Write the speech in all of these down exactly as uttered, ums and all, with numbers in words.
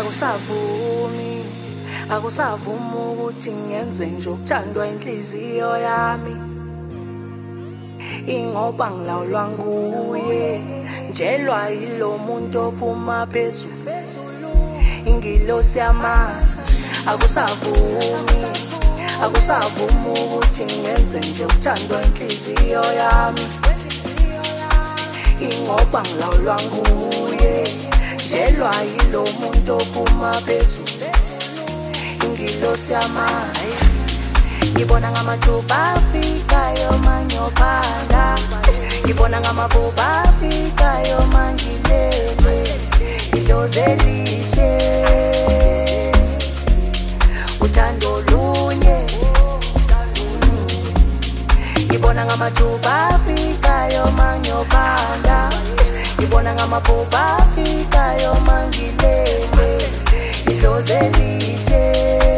akusavumi akusavumi ukuthi ngenze nje ukuthandwa inhliziyo yami ingoba ngilawulwa nguye njelwa yilo muntu ophuma phezulu ingilosi yamanzi akusavumi akusavumi ukuthi ngenze nje ukuthandwa inhliziyo yami ingoba ngilawulwa nguye njelwa yilo muntu ophuma phezulu ingilosi yamanzi ngibona ngamathuba afikayo manyophanda ngibona ngamabuba afikayo mangilele idlozi elihle uthando lunye ngibona ngamathuba afikayo manyophanda ngibona ngamabuba afikayo mangilele idlozi elihle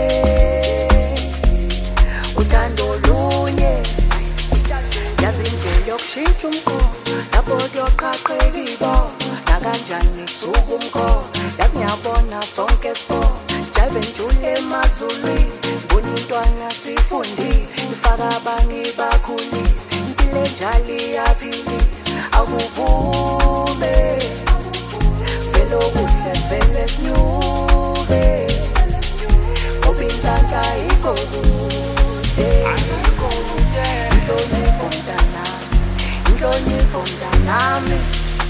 uthando lunye yazi indlela yokushintsha umkhono lapho kuyoqhaqheka ibona nakanjani kusuka umkhono yazi ngiyabona sonke sibona jive njule emazulwini ngibona intwana sifundile ifaka abanye bakhulisa impilo enjalo iyaphilisa akuvume vele okuhle vele sinyuke ngoba inhlanhla ayikho kude inhlonipho mntanami inhlonipho mntanami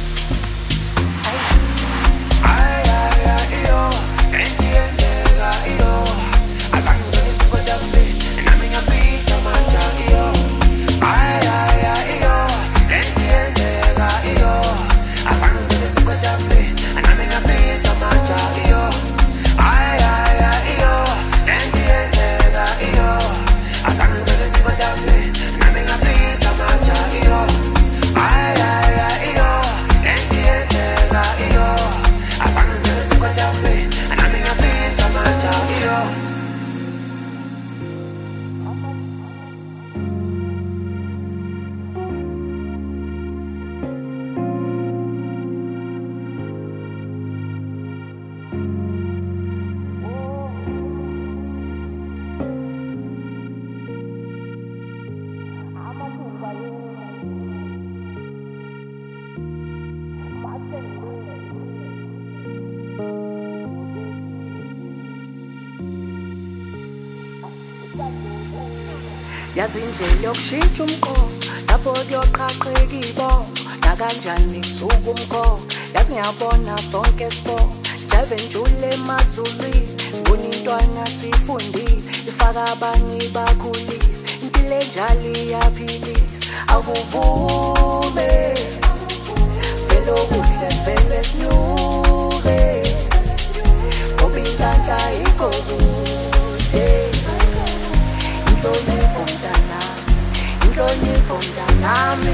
yazi indlela yokushintsha umkhono lapho kuyoqhaqheka ibona nakanjani kusuka umkhono yazi ngiyabona sonke sibona jive njule emazulwini ngibona intwana sifundile ifaka abanye bakhulisa impilo enjalo iyaphilisa akuvume vele okuhle vele sinyuke ngoba inhlanhla ayikho kude inhlonipho mntanami inhlonipho mntanami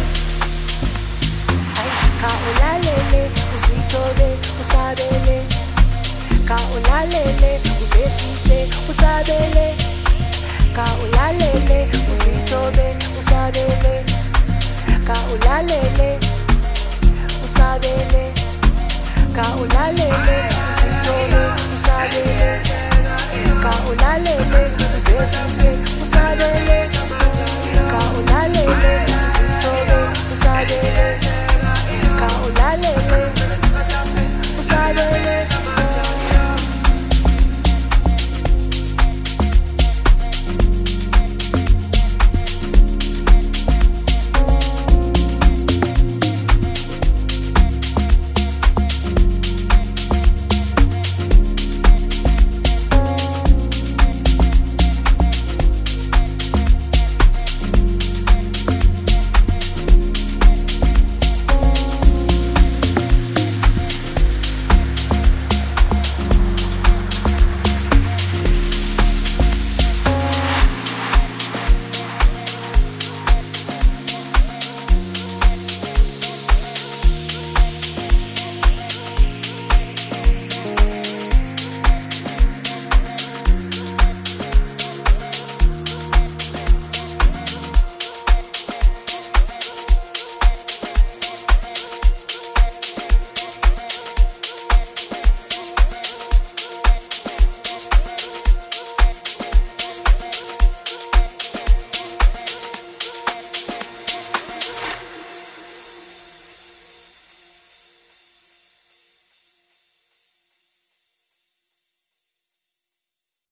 kha ulalele uzithobe usabele kha ulalele uzehlise usabele kha ulalele uzithobe usabele kha ulalele usabele kha ulalele uzithobe usabele kha ulalele uzehlise